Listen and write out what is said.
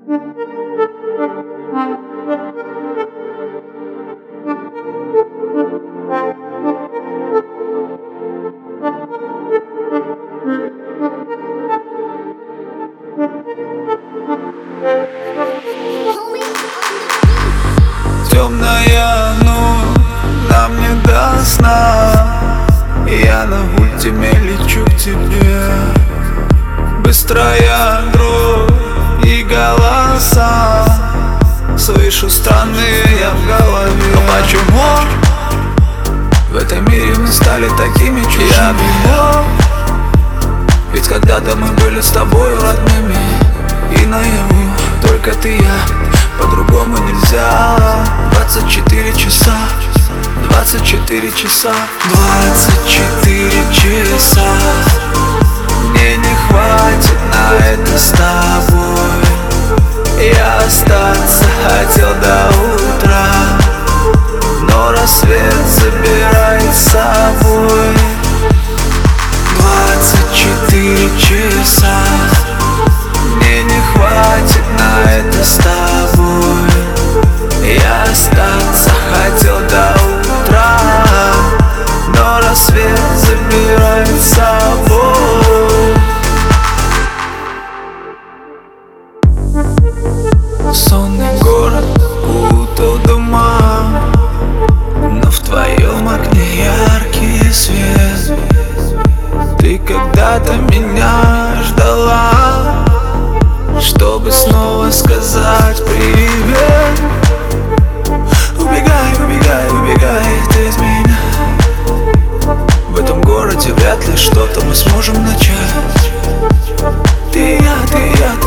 Темная ночь, нам не до сна. Я на ультиме лечу к тебе. Быстрая дрожь и голоса, слышу странные я в голове. Но почему в этом мире мы стали такими чужими? Ведь когда-то мы были с тобой родными. И наяву только ты и я, по-другому нельзя. 24 часа, 24 часа, 24 часа. Мне не хватит на это с тобой. Я остаться хотел до утра, но рассвет забирает с собой. 24 часа. Мне не хватит на это с тобой. Я остаться хотел до утра, но рассвет забирает с собой. Сонный город укутал дома, но в твоем окне яркий свет. Ты когда-то меня ждала, чтобы снова сказать привет. Убегай, убегай, убегай ты из меня. В этом городе вряд ли что-то мы сможем начать. Ты и я, ты и я.